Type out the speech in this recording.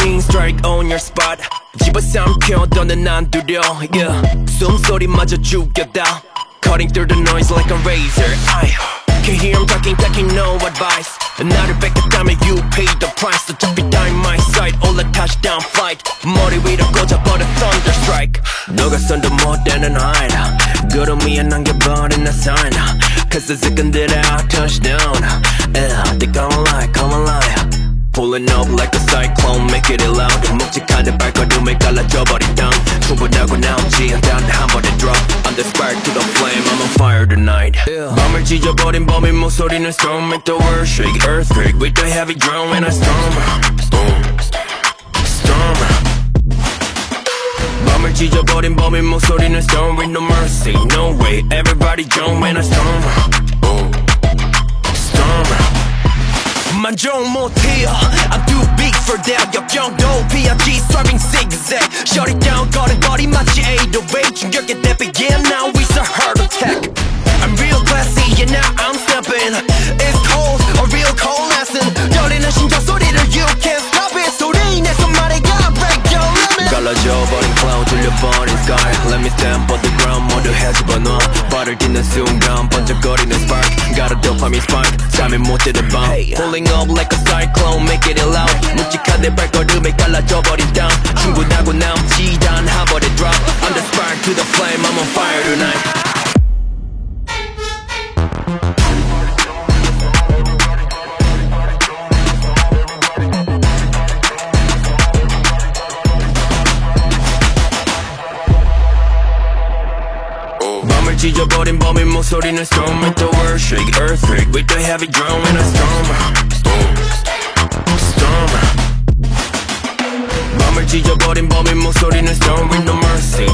lightning strike on your spot 집어삼켜 너는 안 두려 yeah. 숨소리마저 죽였다 Cutting through the noise like a razor Can hear him talking, taking no advice 나를 뺏겼다면 you pay the price 어차피 다 in my sight all a touchdown flight 머리 위로 꽂아버려 thunder strike 너가 손도 못 대는 hide 구름 위에 남겨버린 내 sign Cause the second that I touchdown yeah, they come alive Pulling up like a cyclone, make it loud 묵직한데 발걸음에 갈라져버린 땅 충분하고 남지 않단 한 번에 drop I'm the spark to the flame, I'm on fire tonight 밤을 찢어버린 범인 목소리는 storm Make the world shake, earthquake With the heavy drum when I storm 밤을 찢어버린 범인 목소리는 storm With no mercy, no way Everybody jump when I storm 만족 못해요 I'm too big for that 역경도 피하지 swerving zigzag Shut it down 걸음걸이 마치 808 충격에 대비해 now it's a heart attack I'm real classy and now I'm stepping It's cold, a real cold lesson 떨리는 심장 소리를 you can't stop it 소리 내서 말해가 break your limit 갈라져버린 cloud 들려버린 sky Let me stand on the ground 모두 해집어놔 발을 딛는 순간 번쩍거리는 spark Got a dopamine spike 잠이 못 드는 밤 Pulling up like a cyclone make it loud 묵직한 내 발걸음에 갈라져버린 땅 충분하고 남지 단 한 번에 drop I'm the spark to the flame I'm on fire tonight 밤을 찢어버린 범인 목소리는 storm Make the world shake, earthquake With the heavy drum when I storm 밤을 찢어버린 범인 목소리는 storm With no mercy,